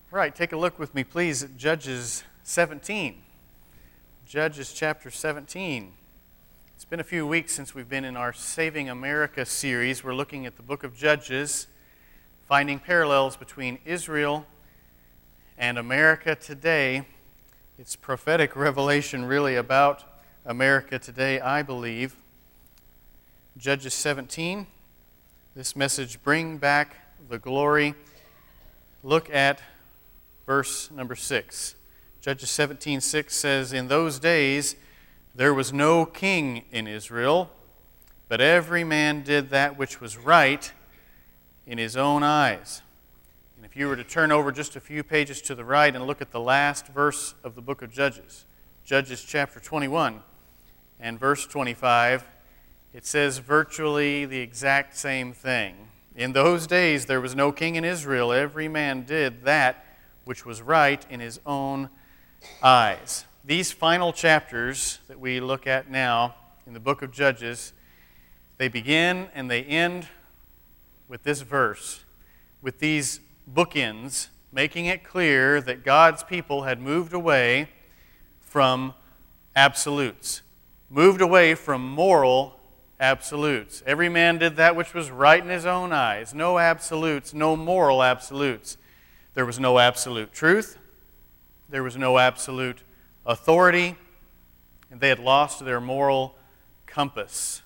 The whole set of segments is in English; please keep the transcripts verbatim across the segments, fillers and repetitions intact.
Right, take a look with me, please, at Judges seventeen. Judges chapter seventeen. It's been a few weeks since we've been in our Saving America series. We're looking at the book of Judges, finding parallels between Israel and America today. It's prophetic revelation really about America today, I believe. Judges seventeen, this message, Bring Back the Glory. Look at verse number six. Judges seventeen six says, In those days there was no king in Israel, but every man did that which was right in his own eyes. And if you were to turn over just a few pages to the right and look at the last verse of the book of Judges, Judges chapter twenty-one and verse twenty-five, it says virtually the exact same thing. In those days there was no king in Israel. Every man did that which was right in his own eyes. These final chapters that we look at now in the book of Judges, they begin and they end with this verse, with these bookends, making it clear that God's people had moved away from absolutes, moved away from moral absolutes. Every man did that which was right in his own eyes. No absolutes, no moral absolutes. There was no absolute truth. There was no absolute authority. And they had lost their moral compass.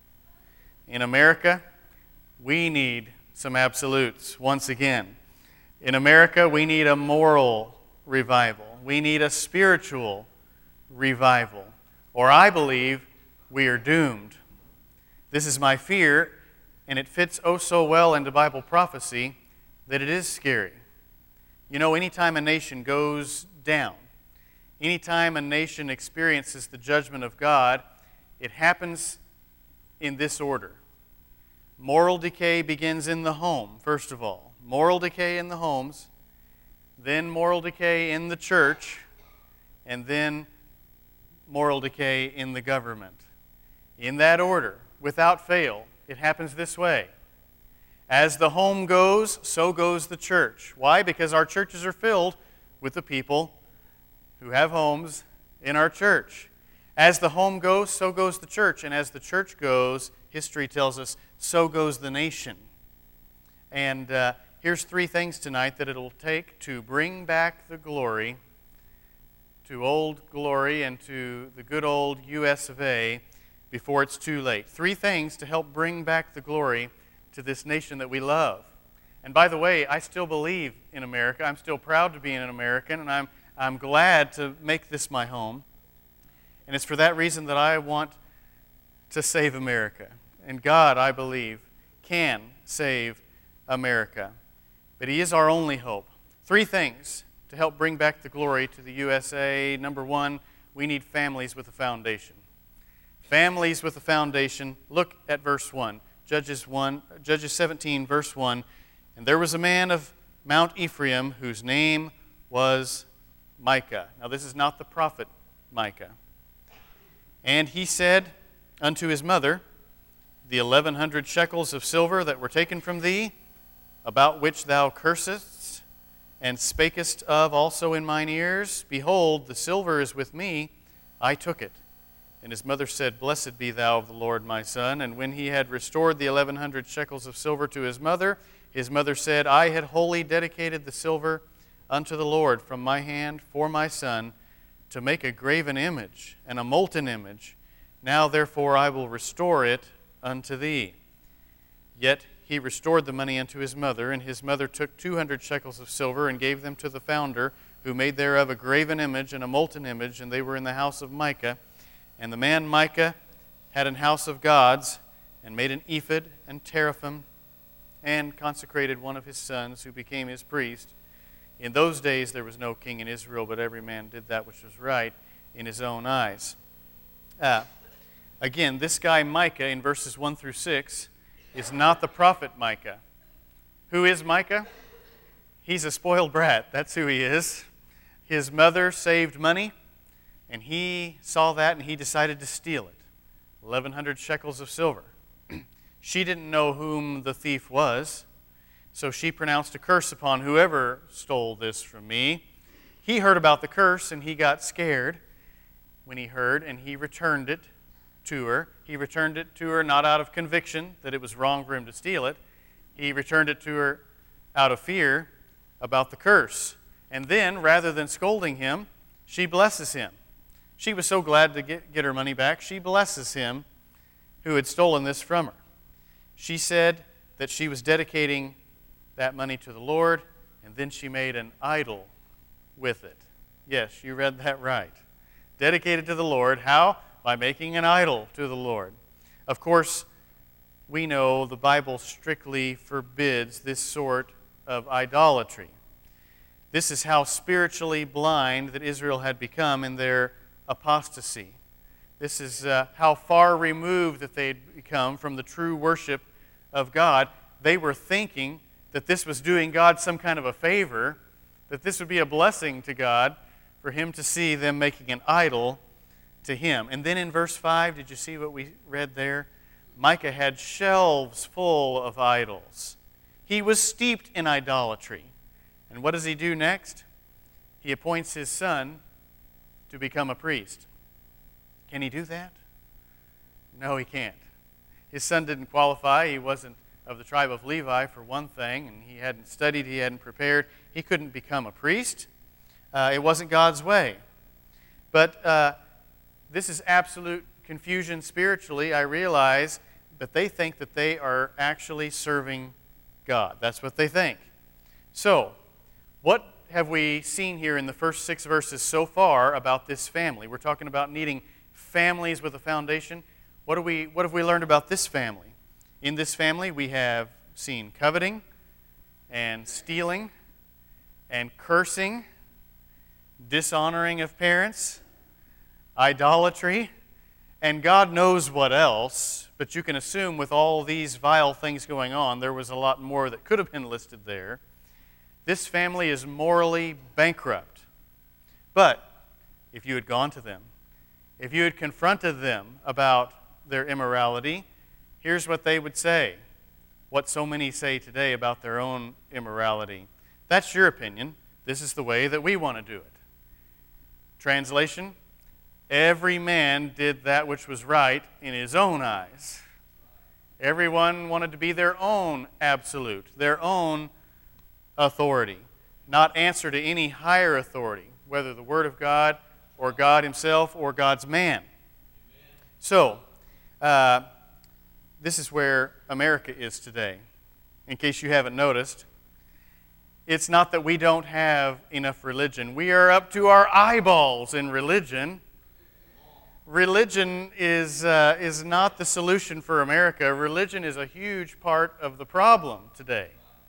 In America, we need some absolutes once again. In America, we need a moral revival. We need a spiritual revival. Or I believe we are doomed. This is my fear, and it fits oh so well into Bible prophecy that it is scary. You know, anytime a nation goes down, anytime a nation experiences the judgment of God, it happens in this order. Moral decay begins in the home, first of all. Moral decay in the homes, then moral decay in the church, and then moral decay in the government. In that order, without fail, it happens this way. As the home goes, so goes the church. Why? Because our churches are filled with the people who have homes in our church. As the home goes, so goes the church. And as the church goes, history tells us, so goes the nation. And uh, here's three things tonight that it'll take to bring back the glory to old glory and to the good old U S of A before it's too late. Three things to help bring back the glory to this nation that we love. And by the way, I still believe in America. I'm still proud to be an American, and I'm, I'm glad to make this my home. And it's for that reason that I want to save America. And God, I believe, can save America. But He is our only hope. Three things to help bring back the glory to the U S A. Number one, we need families with a foundation. Families with a foundation. Look at verse one. Judges one, Judges seventeen, verse one. And there was a man of Mount Ephraim whose name was Micah. Now this is not the prophet Micah. And he said unto his mother, The eleven hundred shekels of silver that were taken from thee, about which thou cursest, and spakest of also in mine ears, behold, the silver is with me, I took it. And his mother said, Blessed be thou of the Lord, my son. And when he had restored the eleven hundred shekels of silver to his mother, his mother said, I had wholly dedicated the silver unto the Lord from my hand for my son, to make a graven image and a molten image. Now therefore I will restore it unto thee. Yet he restored the money unto his mother, and his mother took two hundred shekels of silver and gave them to the founder, who made thereof a graven image and a molten image, and they were in the house of Micah. And the man Micah had an house of gods, and made an ephod and teraphim, and consecrated one of his sons, who became his priest. In those days there was no king in Israel, but every man did that which was right in his own eyes. Uh, again, this guy Micah in verses one through six is not the prophet Micah. Who is Micah? He's a spoiled brat. That's who he is. His mother saved money, and he saw that and he decided to steal it. eleven hundred shekels of silver. She didn't know whom the thief was. So she pronounced a curse upon whoever stole this from me. He heard about the curse, and he got scared when he heard, and he returned it to her. He returned it to her not out of conviction that it was wrong for him to steal it. He returned it to her out of fear about the curse. And then, rather than scolding him, she blesses him. She was so glad to get, get her money back, she blesses him who had stolen this from her. She said that she was dedicating that money to the Lord, and then she made an idol with it. Yes, you read that right. Dedicated to the Lord. How? By making an idol to the Lord. Of course, we know the Bible strictly forbids this sort of idolatry. This is how spiritually blind that Israel had become in their apostasy. This is uh, how far removed that they had become from the true worship of God. They were thinking that this was doing God some kind of a favor, that this would be a blessing to God for him to see them making an idol to him. And then in verse five, did you see what we read there? Micah had shelves full of idols. He was steeped in idolatry. And what does he do next? He appoints his son to become a priest. Can he do that? No, he can't. His son didn't qualify. He wasn't of the tribe of Levi, for one thing, and he hadn't studied, he hadn't prepared. He couldn't become a priest. Uh, it wasn't God's way. But uh, this is absolute confusion spiritually. I realize that they think that they are actually serving God. That's what they think. So, what have we seen here in the first six verses so far about this family? We're talking about needing families with a foundation. What, do we, what have we learned about this family? In this family, we have seen coveting and stealing and cursing, dishonoring of parents, idolatry, and God knows what else, but you can assume with all these vile things going on, there was a lot more that could have been listed there. This family is morally bankrupt. But if you had gone to them, if you had confronted them about their immorality, here's what they would say. What so many say today about their own immorality. That's your opinion. This is the way that we want to do it. Translation, every man did that which was right in his own eyes. Everyone wanted to be their own absolute, their own authority, not answer to any higher authority, whether the Word of God or God himself or God's man. Amen. So, uh, this is where America is today. In case you haven't noticed, it's not that we don't have enough religion. We are up to our eyeballs in religion. Religion is, uh, is not the solution for America. Religion is a huge part of the problem today.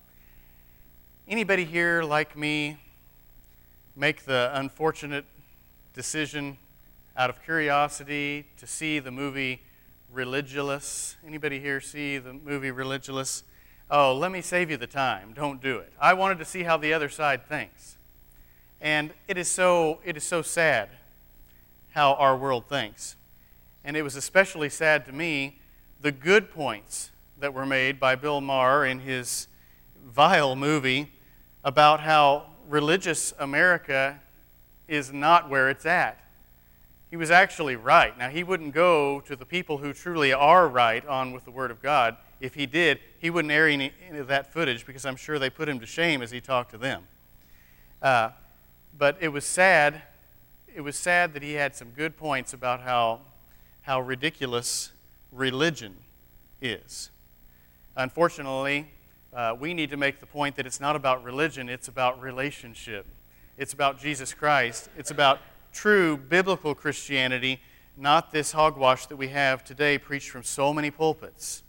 Anybody here, like me, make the unfortunate decision out of curiosity to see the movie Religulous? Anybody here see the movie Religulous? Oh, let me save you the time. Don't do it. I wanted to see how the other side thinks. And it is so it is so sad how our world thinks. And it was especially sad to me the good points that were made by Bill Maher in his vile movie about how religious America is not where it's at. He was actually right. Now, he wouldn't go to the people who truly are right on with the Word of God. If he did, he wouldn't air any, any of that footage because I'm sure they put him to shame as he talked to them. Uh, but it was sad. It was sad that he had some good points about how, how ridiculous religion is. Unfortunately, uh, we need to make the point that it's not about religion, it's about relationship. It's about Jesus Christ. It's about true biblical Christianity, not this hogwash that we have today preached from so many pulpits.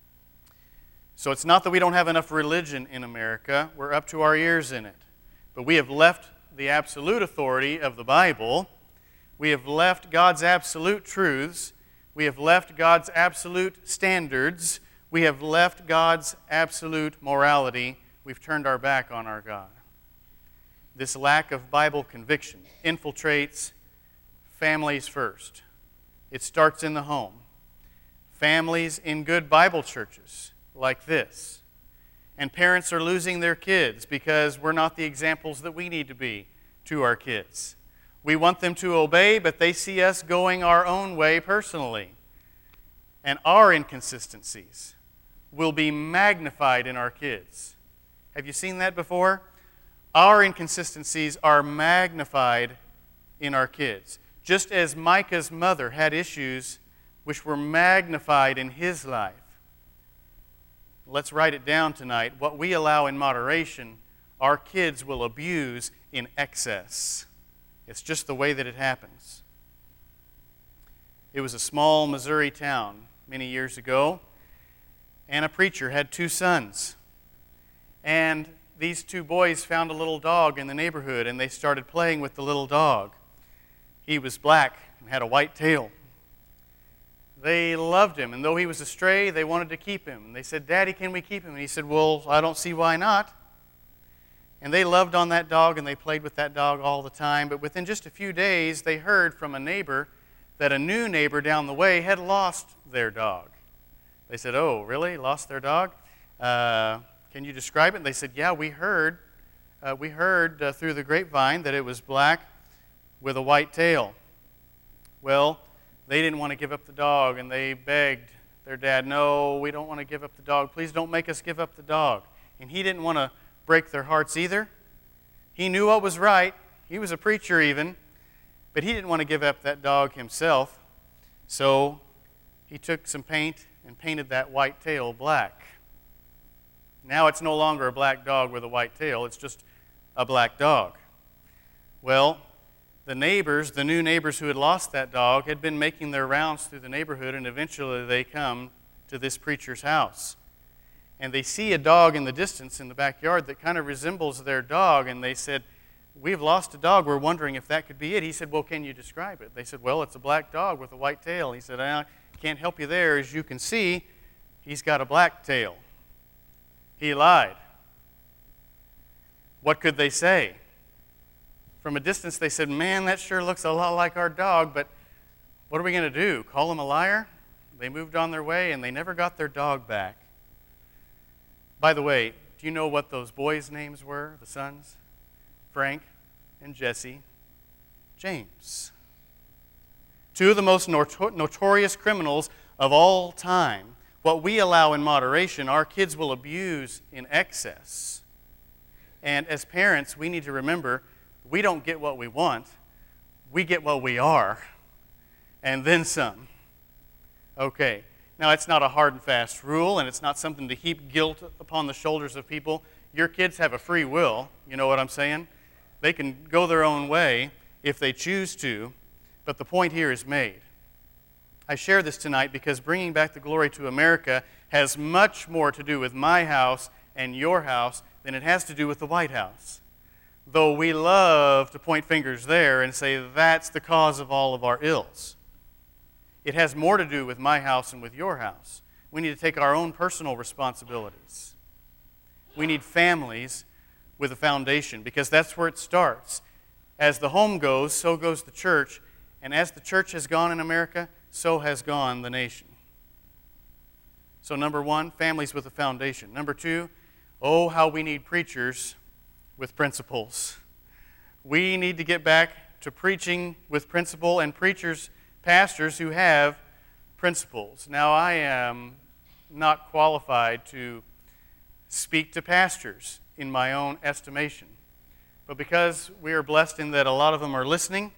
So it's not that we don't have enough religion in America. We're up to our ears in it. But we have left the absolute authority of the Bible. We have left God's absolute truths. We have left God's absolute standards. We have left God's absolute morality. We've turned our back on our God. This lack of Bible conviction infiltrates families first. It starts in the home. Families in good Bible churches like this And parents are losing their kids because we're not the examples that we need to be to our kids. We want them to obey, but they see us going our own way personally. And our inconsistencies will be magnified in our kids. Have you seen that before? Our inconsistencies are magnified in our kids. Just as Micah's mother had issues which were magnified in his life. Let's write it down tonight. What we allow in moderation, our kids will abuse in excess. It's just the way that it happens. It was a small Missouri town many years ago, and a preacher had two sons. And these two boys found a little dog in the neighborhood, and they started playing with the little dog. He was black and had a white tail. They loved him, and though he was a stray, they wanted to keep him. And they said, "Daddy, can we keep him?" And he said, "Well, I don't see why not." And they loved on that dog, and they played with that dog all the time. But within just a few days, they heard from a neighbor that a new neighbor down the way had lost their dog. They said, "Oh, really? Lost their dog? Uh, can you describe it?" And they said, "Yeah, we heard, uh, we heard uh, through the grapevine that it was black with a white tail." Well, they didn't want to give up the dog, and they begged their dad, "No, we don't want to give up the dog. Please don't make us give up the dog." And he didn't want to break their hearts either. He knew what was right. He was a preacher even, but he didn't want to give up that dog himself. So he took some paint and painted that white tail black. Now it's no longer a black dog with a white tail. It's just a black dog. Well, the neighbors, the new neighbors who had lost that dog, had been making their rounds through the neighborhood, and eventually they come to this preacher's house. And they see a dog in the distance in the backyard that kind of resembles their dog, and they said, "We've lost a dog. We're wondering if that could be it." He said, "Well, can you describe it?" They said, "Well, it's a black dog with a white tail." He said, "I can't help you there. As you can see, he's got a black tail." He lied. What could they say? From a distance, they said, "Man, that sure looks a lot like our dog, but what are we going to do? Call him a liar?" They moved on their way, and they never got their dog back. By the way, do you know what those boys' names were, the sons? Frank and Jesse, James. Two of the most notor- notorious criminals of all time. What we allow in moderation, our kids will abuse in excess. And as parents, we need to remember, we don't get what we want. We get what we are. And then some. Okay. Now, it's not a hard and fast rule, and it's not something to heap guilt upon the shoulders of people. Your kids have a free will. You know what I'm saying? They can go their own way if they choose to. But the point here is made. I share this tonight because bringing back the glory to America has much more to do with my house and your house than it has to do with the White House. Though we love to point fingers there and say that's the cause of all of our ills. It has more to do with my house and with your house. We need to take our own personal responsibilities. We need families with a foundation because that's where it starts. As the home goes, so goes the church. And as the church has gone in America, so has gone the nation. So number one, families with a foundation. Number two, oh, how we need preachers with principles. We need to get back to preaching with principle and preachers, pastors who have principles. Now, I am not qualified to speak to pastors in my own estimation. But because we are blessed in that a lot of them are listening,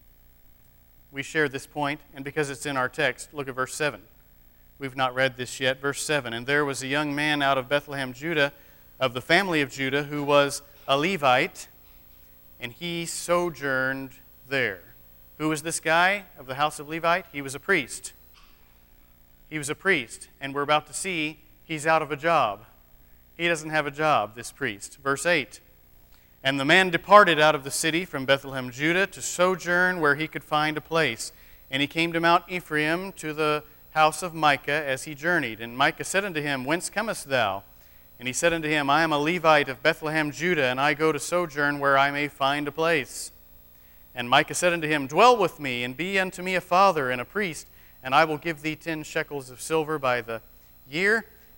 we share this point, and because it's in our text, look at verse seven. We've not read this yet. Verse seven, "And there was a young man out of Bethlehem, Judah, of the family of Judah, who was a Levite, and he sojourned there." Who was this guy of the house of Levite? He was a priest. He was a priest, and we're about to see he's out of a job. He doesn't have a job, this priest. Verse eight, "And the man departed out of the city from Bethlehem, Judah, to sojourn where he could find a place. And he came to Mount Ephraim, to the house of Micah, as he journeyed. And Micah said unto him, Whence comest thou? And he said unto him, I am a Levite of Bethlehem, Judah, and I go to sojourn where I may find a place. And Micah said unto him, Dwell with me, and be unto me a father and a priest, and I will give thee ten shekels of silver by the year,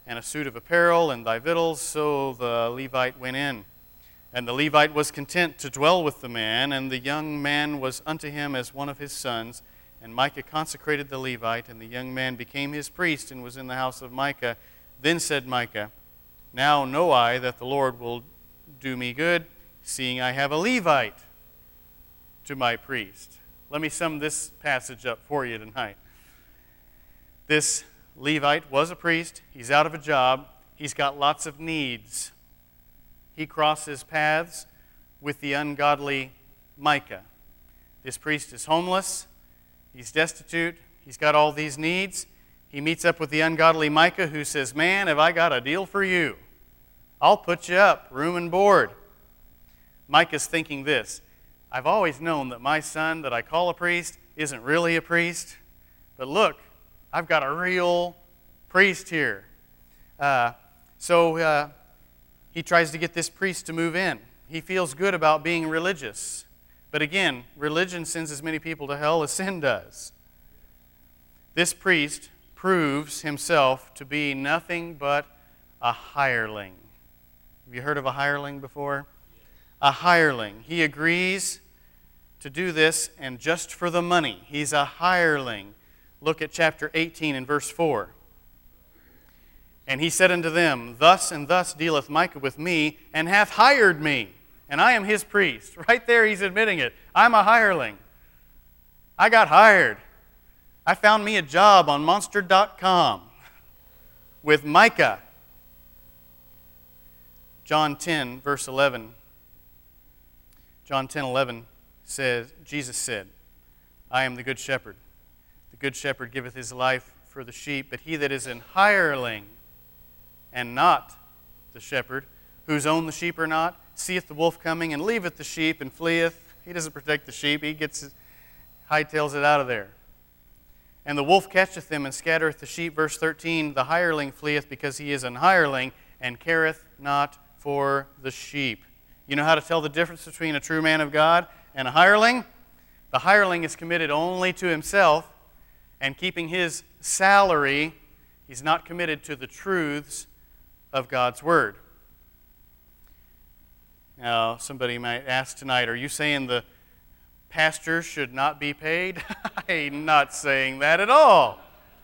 and a suit of apparel, and thy victuals. So the Levite went in. And the Levite was content to dwell with the man, and the young man was unto him as one of his sons. And Micah consecrated the Levite, and the young man became his priest, and was in the house of Micah. Then said Micah, Now know I that the Lord will do me good, seeing I have a Levite to my priest. Let me sum this passage up for you tonight. This Levite was a priest. He's out of a job. He's got lots of needs. He crosses paths with the ungodly Micah. This priest is homeless. He's destitute. He's got all these needs. He meets up with the ungodly Micah, who says, Man, have I got a deal for you. I'll put you up, room and board. Micah's thinking this, I've always known that my son that I call a priest isn't really a priest, but look, I've got a real priest here. Uh, so uh, he tries to get this priest to move in. He feels good about being religious. But again, religion sends as many people to hell as sin does. This priest proves himself to be nothing but a hireling. Have you heard of a hireling before? A hireling. He agrees to do this, and just for the money. He's a hireling. Look at chapter eighteen and verse four. And he said unto them, Thus and thus dealeth Micah with me, and hath hired me, and I am his priest. Right there he's admitting it. I'm a hireling. I got hired. I found me a job on monster dot com with Micah. John ten, verse eleven. John ten, eleven says, Jesus said, I am the good shepherd. The good shepherd giveth his life for the sheep, but he that is an hireling, and not the shepherd, whose own the sheep are not, seeth the wolf coming, and leaveth the sheep, and fleeth. He doesn't protect the sheep. He gets his, hightails it out of there. And the wolf catcheth them, and scattereth the sheep. Verse thirteen, the hireling fleeth, because he is an hireling, and careth not for the sheep. You know how to tell the difference between a true man of God and a hireling? The hireling is committed only to himself, and keeping his salary, he's not committed to the truths of God's Word. Now, somebody might ask tonight, are you saying the pastor should not be paid? I'm not saying that at all.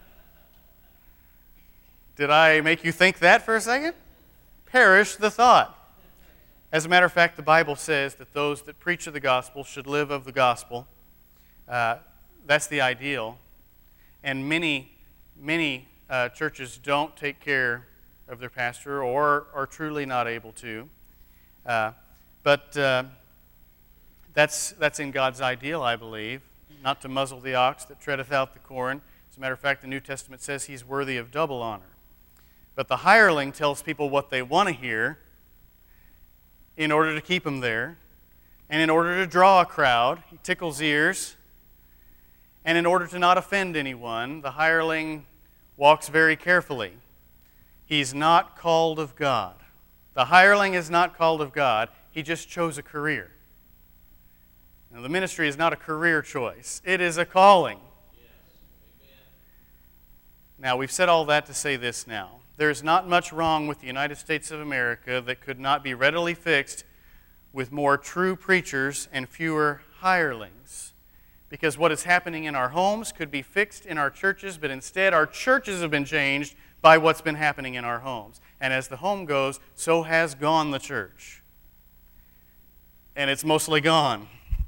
Did I make you think that for a second? Perish the thought. As a matter of fact, the Bible says that those that preach of the gospel should live of the gospel. Uh, that's the ideal. And many, many uh, churches don't take care of their pastor or are truly not able to. Uh, but uh, that's, that's in God's ideal, I believe, not to muzzle the ox that treadeth out the corn. As a matter of fact, the New Testament says he's worthy of double honor. But the hireling tells people what they want to hear in order to keep them there, and in order to draw a crowd. He tickles ears. And in order to not offend anyone, the hireling walks very carefully. He's not called of God. The hireling is not called of God. He just chose a career. Now, the ministry is not a career choice. It is a calling. Yes. Amen. Now, we've said all that to say this now. There's not much wrong with the United States of America that could not be readily fixed with more true preachers and fewer hirelings. Because what is happening in our homes could be fixed in our churches, but instead our churches have been changed by what's been happening in our homes. And as the home goes, so has gone the church. And it's mostly gone.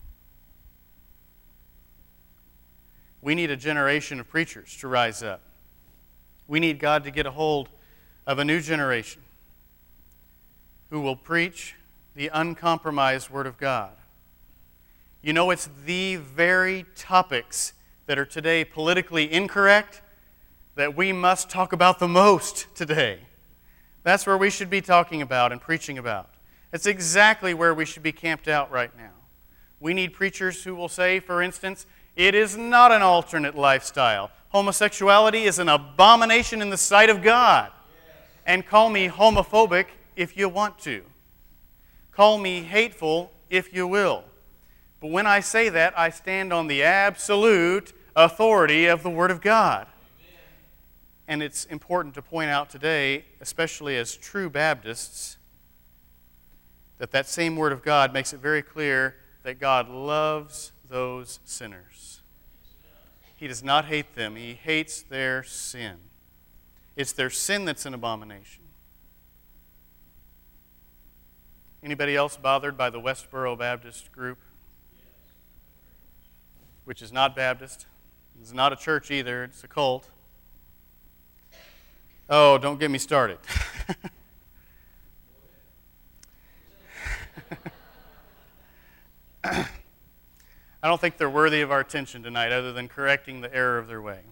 We need a generation of preachers to rise up. We need God to get a hold of a new generation who will preach the uncompromised Word of God. You know, it's the very topics that are today politically incorrect that we must talk about the most today. That's where we should be talking about and preaching about. It's exactly where we should be camped out right now. We need preachers who will say, for instance, it is not an alternate lifestyle. Homosexuality is an abomination in the sight of God. And call me homophobic if you want to. Call me hateful if you will. But when I say that, I stand on the absolute authority of the Word of God. Amen. And it's important to point out today, especially as true Baptists, that that same Word of God makes it very clear that God loves those sinners. He does not hate them. He hates their sin. It's their sin that's an abomination. Anybody else bothered by the Westboro Baptist group? Which is not Baptist. It's not a church either. It's a cult. Oh, don't get me started. I don't think they're worthy of our attention tonight other than correcting the error of their way.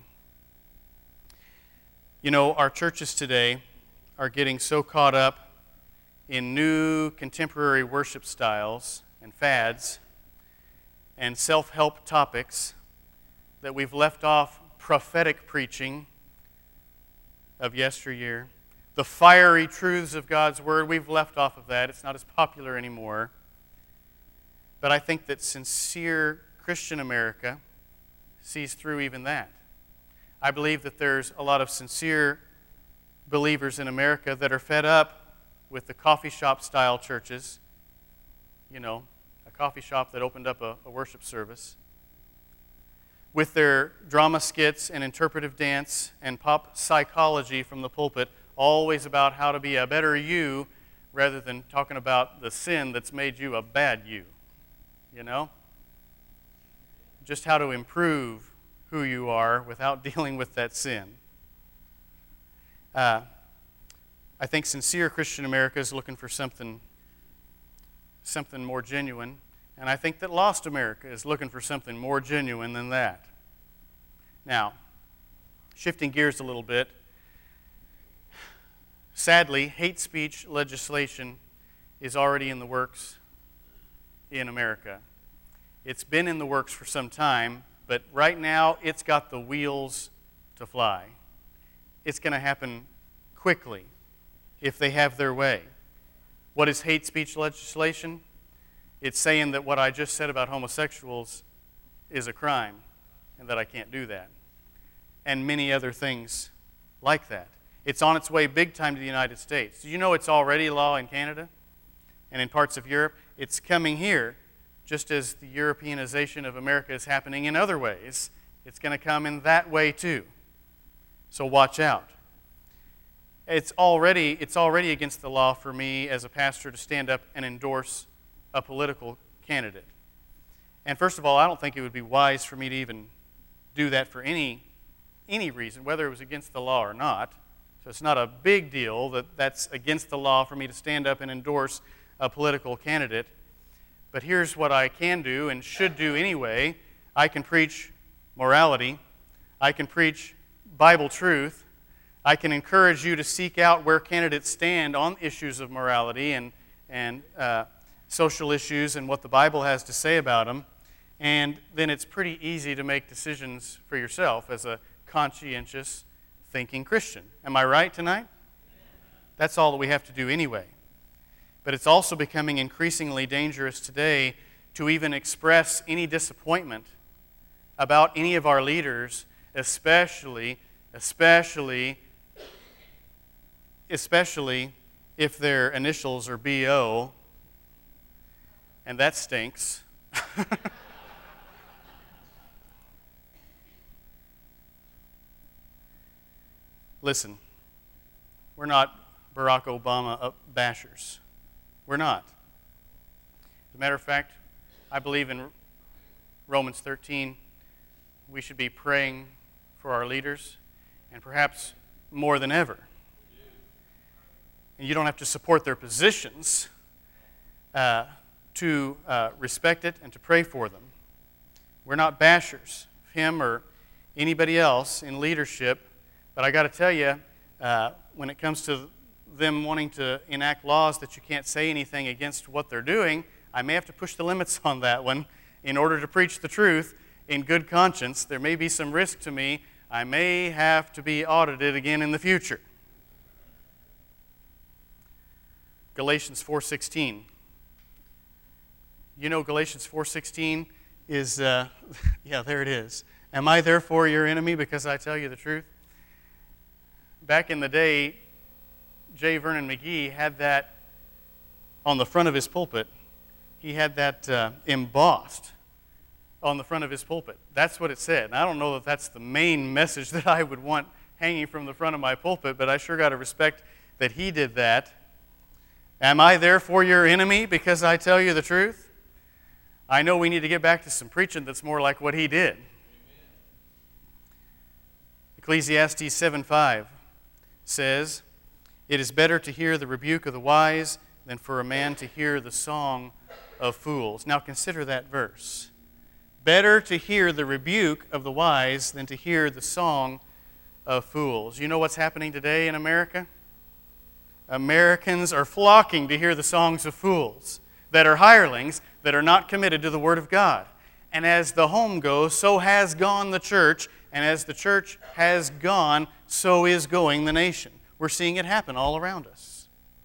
You know, our churches today are getting so caught up in new contemporary worship styles and fads and self-help topics that we've left off prophetic preaching of yesteryear. The fiery truths of God's Word, we've left off of that. It's not as popular anymore. But I think that sincere Christian America sees through even that. I believe that there's a lot of sincere believers in America that are fed up with the coffee shop style churches, you know, a coffee shop that opened up a, a worship service, with their drama skits and interpretive dance and pop psychology from the pulpit, always about how to be a better you rather than talking about the sin that's made you a bad you, you know? Just how to improve who you are without dealing with that sin. Uh, I think sincere Christian America is looking for something, something more genuine, and I think that lost America is looking for something more genuine than that. Now, shifting gears a little bit, sadly, hate speech legislation is already in the works in America. It's been in the works for some time, but right now it's got the wheels to fly. It's going to happen quickly if they have their way. What is hate speech legislation? It's saying that what I just said about homosexuals is a crime and that I can't do that. And many other things like that. It's on its way big time to the United States. Do you know it's already law in Canada and in parts of Europe? It's coming here, just as the Europeanization of America is happening in other ways. It's going to come in that way too. So watch out. It's already, it's already against the law for me as a pastor to stand up and endorse a political candidate. And first of all, I don't think it would be wise for me to even do that for any, any reason, whether it was against the law or not. So it's not a big deal that that's against the law for me to stand up and endorse a political candidate. But here's what I can do and should do anyway. I can preach morality. I can preach Bible truth. I can encourage you to seek out where candidates stand on issues of morality and, and uh, social issues and what the Bible has to say about them. And then it's pretty easy to make decisions for yourself as a conscientious, thinking Christian. Am I right tonight? That's all that we have to do anyway. But it's also becoming increasingly dangerous today to even express any disappointment about any of our leaders, especially, especially, especially if their initials are B O, and that stinks. Listen, we're not Barack Obama bashers. We're not. As a matter of fact, I believe in Romans thirteen, we should be praying for our leaders, and perhaps more than ever. And you don't have to support their positions uh, to uh, respect it and to pray for them. We're not bashers of him or anybody else in leadership, but I got to tell you, uh, when it comes to them wanting to enact laws that you can't say anything against what they're doing, I may have to push the limits on that one in order to preach the truth in good conscience. There may be some risk to me. I may have to be audited again in the future. Galatians four sixteen. You know Galatians four sixteen is, uh, yeah, there it is. Am I therefore your enemy because I tell you the truth? back in the day, J. Vernon McGee had that on the front of his pulpit. He had that uh, embossed on the front of his pulpit. That's what it said. And I don't know that that's the main message that I would want hanging from the front of my pulpit, but I sure got to respect that he did that. Am I therefore your enemy because I tell you the truth? I know we need to get back to some preaching that's more like what he did. Amen. Ecclesiastes seven five says, "It is better to hear the rebuke of the wise than for a man to hear the song of fools." Now consider that verse. Better to hear the rebuke of the wise than to hear the song of fools. You know what's happening today in America? Americans are flocking to hear the songs of fools that are hirelings, that are not committed to the Word of God. And as the home goes, so has gone the church, and as the church has gone, so is going the nation. We're seeing it happen all around us.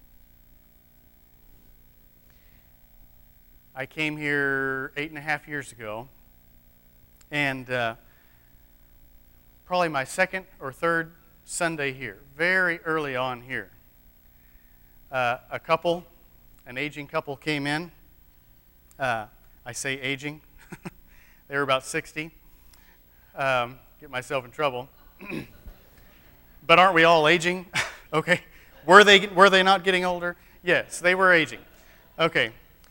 I came here eight and a half years ago, and uh, probably my second or third Sunday here, very early on here. Uh, a couple, an aging couple came in. Uh, I say aging. They were about sixty. Um, get myself in trouble. But aren't we all aging? Okay. Were they, were they not getting older? Yes, they were aging. Okay.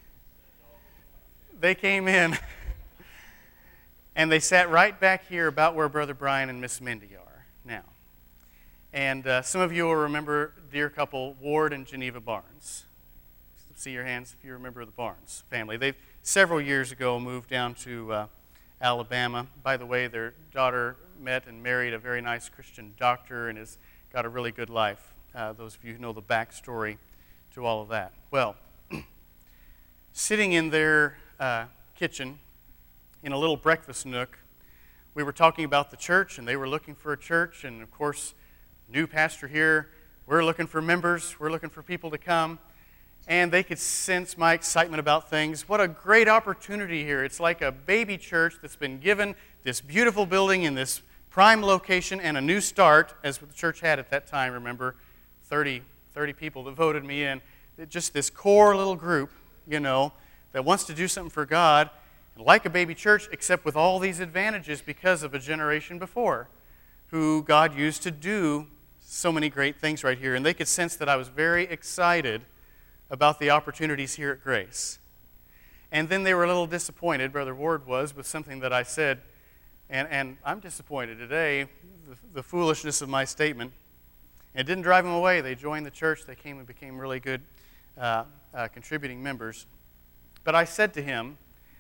They came in, and they sat right back here about where Brother Brian and Miss Mindy are now. And uh, some of you will remember dear couple Ward and Geneva Barnes. See your hands if you remember the Barnes family. They several years ago moved down to uh, Alabama. By the way, their daughter met and married a very nice Christian doctor and has got a really good life. Uh, those of you who know the backstory to all of that. Well, sitting in their uh, kitchen in a little breakfast nook, we were talking about the church, and they were looking for a church, and of course, new pastor here, we're looking for members, we're looking for people to come, and they could sense my excitement about things. What a great opportunity here. It's like a baby church that's been given this beautiful building in this prime location and a new start, as the church had at that time, remember, thirty, thirty people that voted me in. Just this core little group, you know, that wants to do something for God, like a baby church, except with all these advantages because of a generation before, who God used to do so many great things right here. And they could sense that I was very excited about the opportunities here at Grace. And then they were a little disappointed, Brother Ward was, with something that I said. And, and I'm disappointed today, the, the foolishness of my statement. It didn't drive them away. They joined the church. They came and became really good uh, uh, contributing members. But I said to him,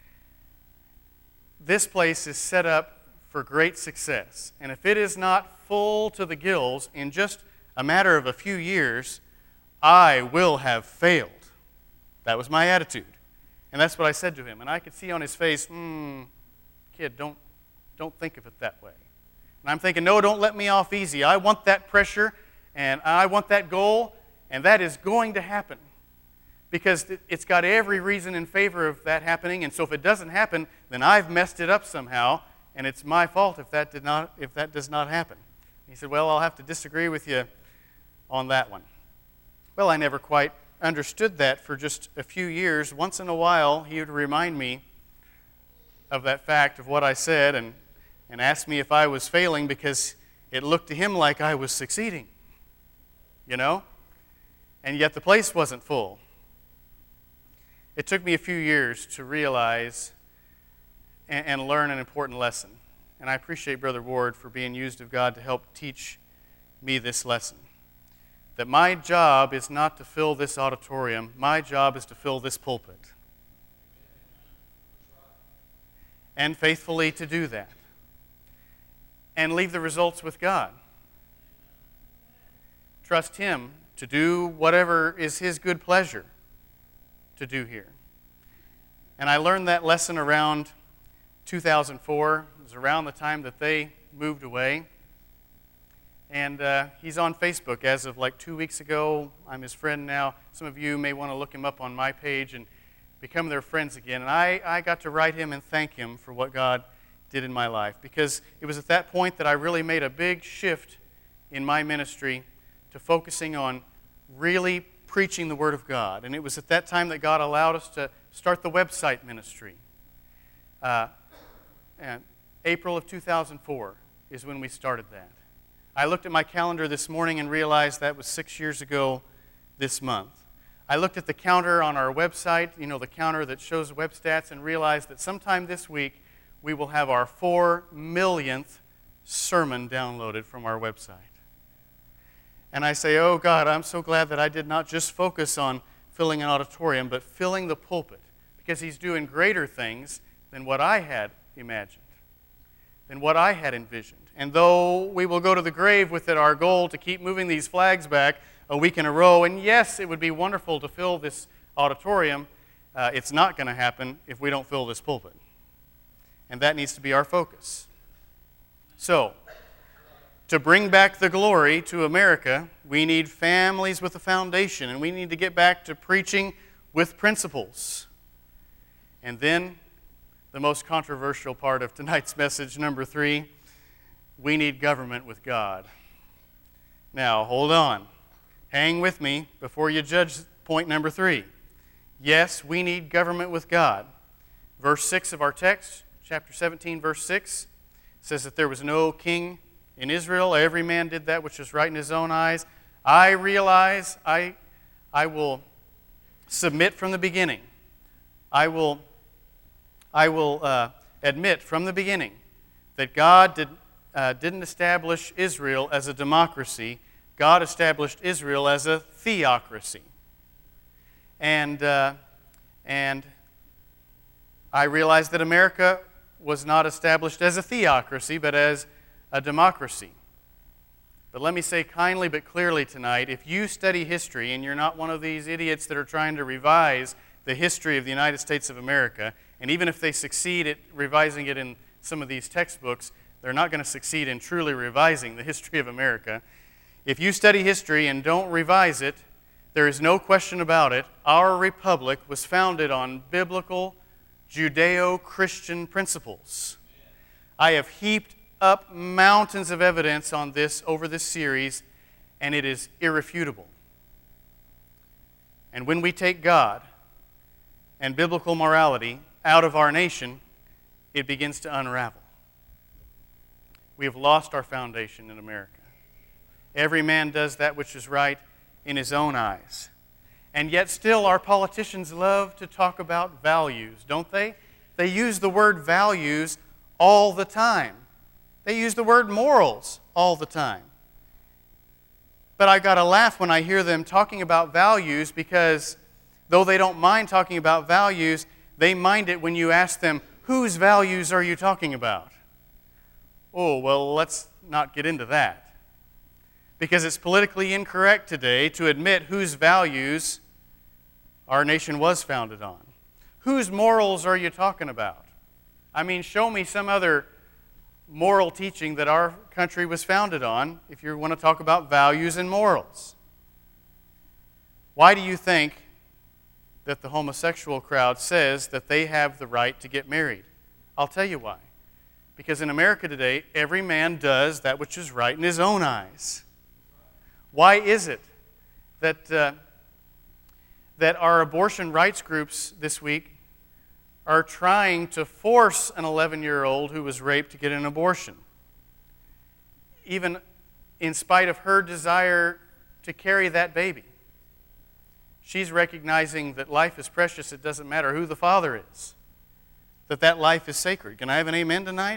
this place is set up for great success. And if it is not full to the gills in just a matter of a few years, I will have failed. That was my attitude. And that's what I said to him. And I could see on his face, hmm, kid, don't, don't think of it that way. And I'm thinking, no, don't let me off easy. I want that pressure, and I want that goal, and that is going to happen. Because it's got every reason in favor of that happening, and so if it doesn't happen, then I've messed it up somehow, and it's my fault if that did not, if that does not happen. He said, well, I'll have to disagree with you on that one. Well, I never quite understood that for just a few years. Once in a while, he would remind me of that fact of what I said and, and ask me if I was failing because it looked to him like I was succeeding, you know? And yet the place wasn't full. It took me a few years to realize and, and learn an important lesson. And I appreciate Brother Ward for being used of God to help teach me this lesson. That my job is not to fill this auditorium. My job is to fill this pulpit. And faithfully to do that. And leave the results with God. Trust Him to do whatever is His good pleasure to do here. And I learned that lesson around two thousand four. It was around the time that they moved away. And uh, he's on Facebook as of like two weeks ago. I'm his friend now. Some of you may want to look him up on my page and become their friends again. And I, I got to write him and thank him for what God did in my life. Because it was at that point that I really made a big shift in my ministry to focusing on really preaching the Word of God. And it was at that time that God allowed us to start the website ministry. Uh, and April of two thousand four is when we started that. I looked at my calendar this morning and realized that was six years ago this month. I looked at the counter on our website, you know, the counter that shows web stats, and realized that sometime this week we will have our four millionth sermon downloaded from our website. And I say, oh God, I'm so glad that I did not just focus on filling an auditorium, but filling the pulpit, because He's doing greater things than what I had imagined, than what I had envisioned. And though we will go to the grave with it, our goal to keep moving these flags back a week in a row, and yes, it would be wonderful to fill this auditorium, uh, it's not going to happen if we don't fill this pulpit. And that needs to be our focus. So, to bring back the glory to America, we need families with a foundation, and we need to get back to preaching with principles. And then, the most controversial part of tonight's message, number three, we need government with God. Now, hold on. Hang with me before you judge point number three. Yes, we need government with God. Verse six of our text, chapter seventeen, verse six, says that there was no king in Israel. Every man did that which was right in his own eyes. I realize I, I will submit from the beginning. I will, I will uh, admit from the beginning that God did, uh, didn't establish Israel as a democracy. God established Israel as a theocracy. And, uh, and I realize that America was not established as a theocracy, but as a democracy. But let me say kindly but clearly tonight, if you study history and you're not one of these idiots that are trying to revise the history of the United States of America, and even if they succeed at revising it in some of these textbooks, they're not going to succeed in truly revising the history of America. If you study history and don't revise it, there is no question about it, our republic was founded on biblical Judeo-Christian principles. I have heaped up mountains of evidence on this over this series, and it is irrefutable. And when we take God and biblical morality out of our nation, it begins to unravel. We have lost our foundation in America. Every man does that which is right in his own eyes. And yet still our politicians love to talk about values, don't they? They use the word values all the time. They use the word morals all the time. But I got to laugh when I hear them talking about values, because though they don't mind talking about values, they mind it when you ask them, whose values are you talking about? Oh, well, let's not get into that. Because it's politically incorrect today to admit whose values our nation was founded on. Whose morals are you talking about? I mean, show me some other moral teaching that our country was founded on if you want to talk about values and morals. Why do you think that the homosexual crowd says that they have the right to get married? I'll tell you why. Because in America today, every man does that which is right in his own eyes. Why is it that, uh, that our abortion rights groups this week are trying to force an eleven-year-old who was raped to get an abortion, even in spite of her desire to carry that baby? She's recognizing that life is precious. It doesn't matter who the father is, that that life is sacred. Can I have an amen tonight?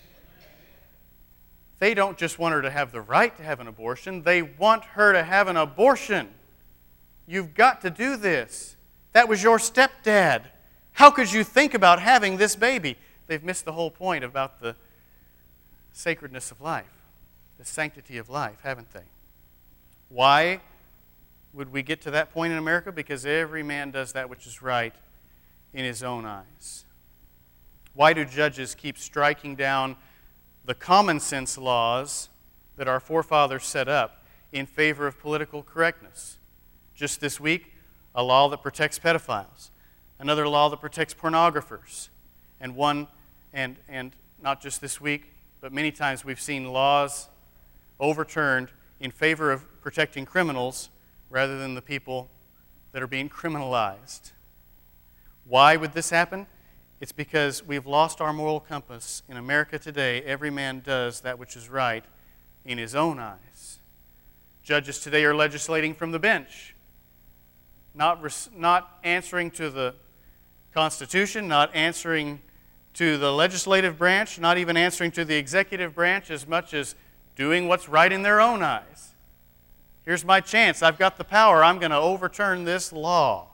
They don't just want her to have the right to have an abortion. They want her to have an abortion. You've got to do this. That was your stepdad. How could you think about having this baby? They've missed the whole point about the sacredness of life, the sanctity of life, haven't they? Why would we get to that point in America? Because every man does that which is right in his own eyes. Why do judges keep striking down the common sense laws that our forefathers set up in favor of political correctness? Just this week, a law that protects pedophiles, another law that protects pornographers, and one, and, and not just this week, but many times we've seen laws overturned in favor of protecting criminals rather than the people that are being criminalized. Why would this happen? It's because we've lost our moral compass. In America today, every man does that which is right in his own eyes. Judges today are legislating from the bench, not, res- not answering to the Constitution, not answering to the legislative branch, not even answering to the executive branch as much as doing what's right in their own eyes. Here's my chance. I've got the power. I'm going to overturn this law.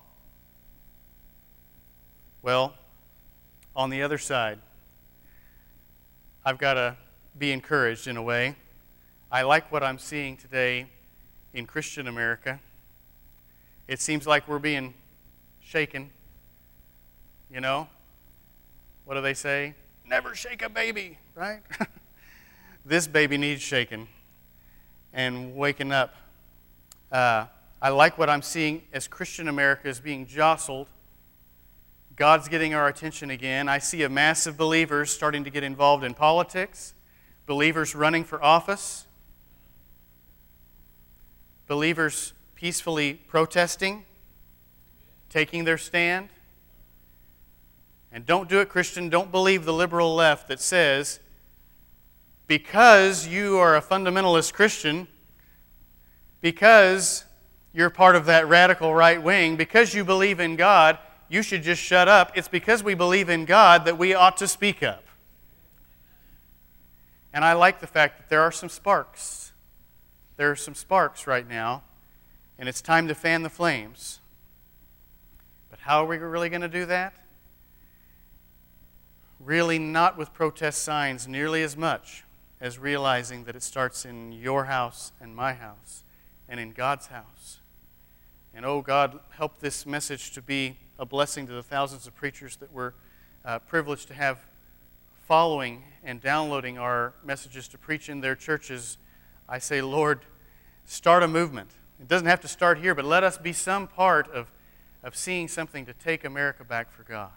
Well, on the other side, I've got to be encouraged in a way. I like what I'm seeing today in Christian America. It seems like we're being shaken. You know? What do they say? Never shake a baby, right? This baby needs shaking and waking up. Uh, I like what I'm seeing as Christian America is being jostled. God's getting our attention again. I see a mass of believers starting to get involved in politics, believers running for office, believers peacefully protesting, taking their stand. And don't do it, Christian. Don't believe the liberal left that says, because you are a fundamentalist Christian, because you're part of that radical right wing, because you believe in God, you should just shut up. It's because we believe in God that we ought to speak up. And I like the fact that there are some sparks. There are some sparks right now, and it's time to fan the flames. But how are we really going to do that? Really not with protest signs nearly as much as realizing that it starts in your house and my house and in God's house. And oh God, help this message to be a blessing to the thousands of preachers that we're uh, privileged to have following and downloading our messages to preach in their churches. I say, Lord, start a movement. It doesn't have to start here, but let us be some part of, of seeing something to take America back for God.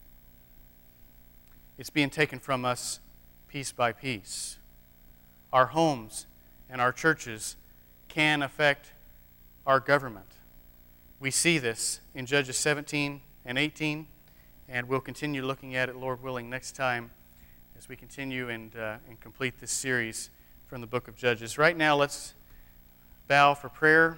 It's being taken from us piece by piece. Our homes and our churches can affect our government. We see this in Judges seventeen and eighteen, and we'll continue looking at it, Lord willing, next time as we continue and, uh, and complete this series from the book of Judges. Right now, let's bow for prayer.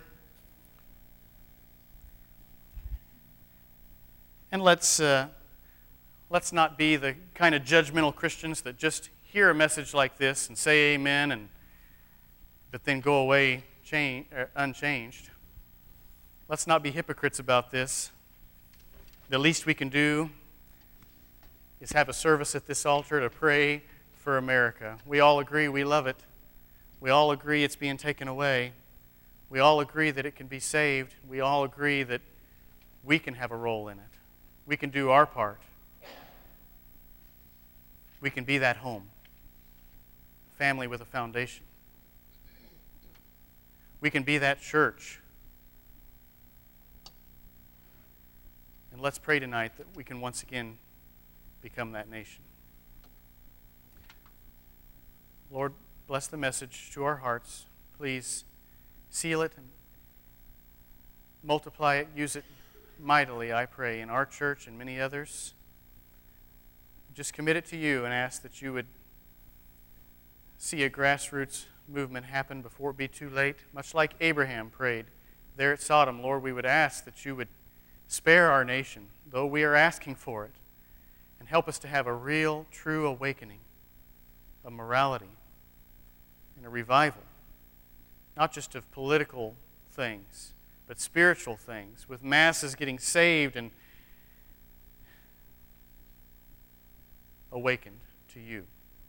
And let's... Uh, Let's not be the kind of judgmental Christians that just hear a message like this and say amen, and but then go away change, uh, unchanged. Let's not be hypocrites about this. The least we can do is have a service at this altar to pray for America. We all agree we love it. We all agree it's being taken away. We all agree that it can be saved. We all agree that we can have a role in it. We can do our part. We can be that home, family with a foundation. We can be that church. And let's pray tonight that we can once again become that nation. Lord, bless the message to our hearts. Please seal it and multiply it, use it mightily, I pray, in our church and many others. Just commit it to you and ask that you would see a grassroots movement happen before it be too late. Much like Abraham prayed there at Sodom, Lord, we would ask that you would spare our nation, though we are asking for it, and help us to have a real, true awakening of morality and a revival, not just of political things, but spiritual things, with masses getting saved and awakened to you.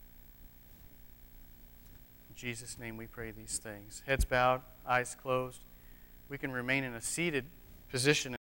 In Jesus' name we pray these things. Heads bowed, eyes closed. We can remain in a seated position